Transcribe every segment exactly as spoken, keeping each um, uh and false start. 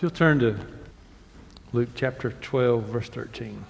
If you'll turn to Luke chapter twelve, verse thirteen.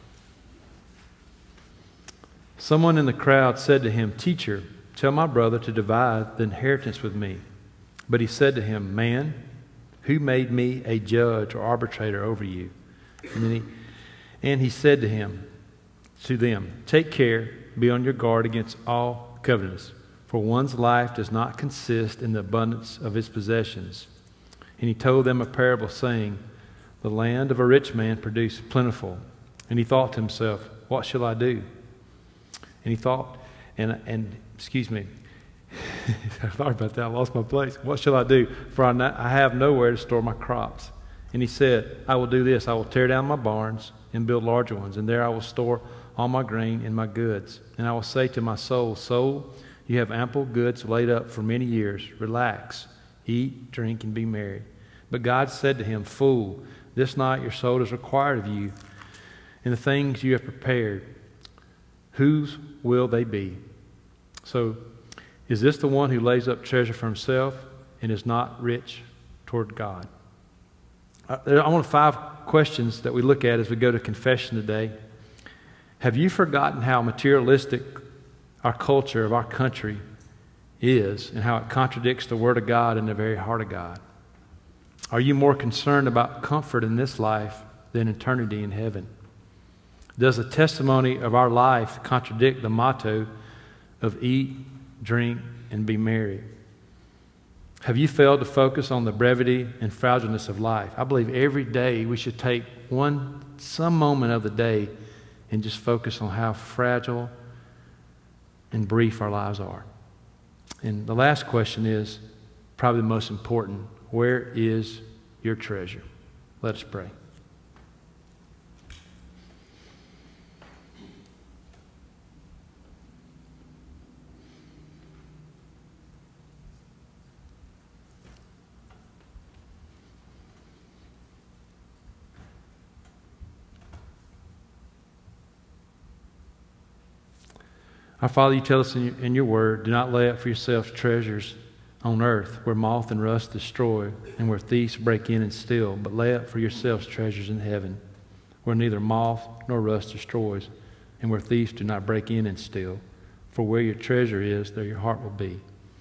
Someone in the crowd said to him, "Teacher, tell my brother to divide the inheritance with me." But he said to him, "Man, who made me a judge or arbitrator over you?" And then he, and he said to him, to them, "Take care, be on your guard against all covetousness, for one's life does not consist in the abundance of his possessions." And he told them a parable, saying, "The land of a rich man produced plentiful. And he thought to himself, what shall I do?" And he thought, and, and excuse me, sorry about that, I lost my place. "What shall I do? For I, not, I have nowhere to store my crops." And he said, "I will do this. I will tear down my barns and build larger ones, and there I will store all my grain and my goods. And I will say to my soul, Soul, you have ample goods laid up for many years. Relax, eat, drink, and be merry." But God said to him, "Fool, this night your soul is required of you, and the things you have prepared, whose will they be?" So, is this the one who lays up treasure for himself and is not rich toward God? I want five questions that we look at as we go to confession today. Have you forgotten how materialistic our culture of our country is and how it contradicts the Word of God and the very heart of God? Are you more concerned about comfort in this life than eternity in heaven? Does the testimony of our life contradict the motto of eat, drink, and be merry? Have you failed to focus on the brevity and fragileness of life? I believe every day we should take one, some moment of the day and just focus on how fragile and brief our lives are. And the last question is probably the most important. Where is your treasure? Let us pray. Our Father, you tell us in your, in your word, do not lay up for yourselves treasures on earth where moth and rust destroy and where thieves break in and steal, but lay up for yourselves treasures in heaven where neither moth nor rust destroys and where thieves do not break in and steal. For where your treasure is, there your heart will be.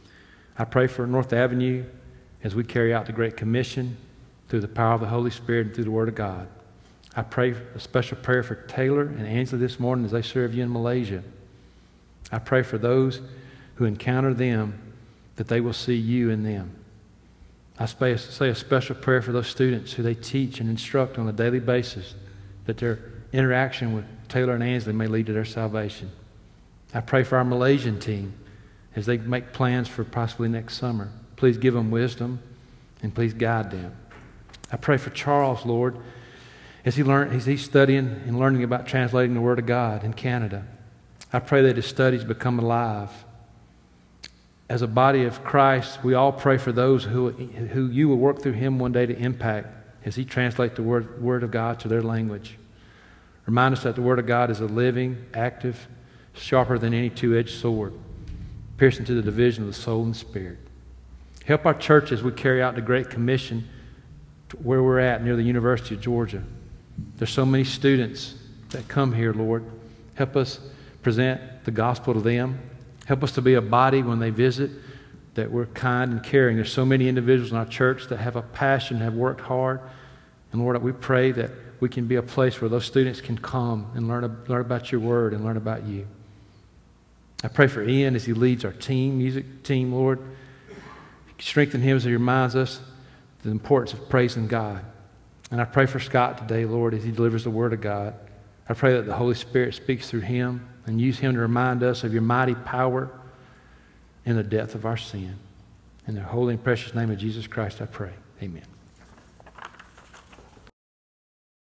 I pray for North Avenue as we carry out the Great Commission through the power of the Holy Spirit and through the Word of God. I pray a special prayer for Taylor and Angela this morning as they serve you in Malaysia. I pray for those who encounter them that they will see you in them. I say a special prayer for those students who they teach and instruct on a daily basis, that their interaction with Taylor and Ansley may lead to their salvation. I pray for our Malaysian team as they make plans for possibly next summer. Please give them wisdom and please guide them. I pray for Charles, Lord, as, he learn, as he's studying and learning about translating the Word of God in Canada. I pray that his studies become alive. As a body of Christ, we all pray for those who, who you will work through him one day to impact as he translates the word, word of God to their language. Remind us that the Word of God is a living, active, sharper than any two-edged sword, piercing to the division of the soul and spirit. Help our church as we carry out the Great Commission to where we're at near the University of Georgia. There's so many students that come here, Lord. Help us present the gospel to them. Help us to be a body when they visit, that we're kind and caring. There's so many individuals in our church that have a passion, have worked hard. And Lord, we pray that we can be a place where those students can come and learn, learn about your word and learn about you. I pray for Ian as he leads our team, music team, Lord. Strengthen him as he reminds us the importance of praising God. And I pray for Scott today, Lord, as he delivers the word of God. I pray that the Holy Spirit speaks through him and use him to remind us of your mighty power and the depth of our sin. In the holy and precious name of Jesus Christ, I pray. Amen.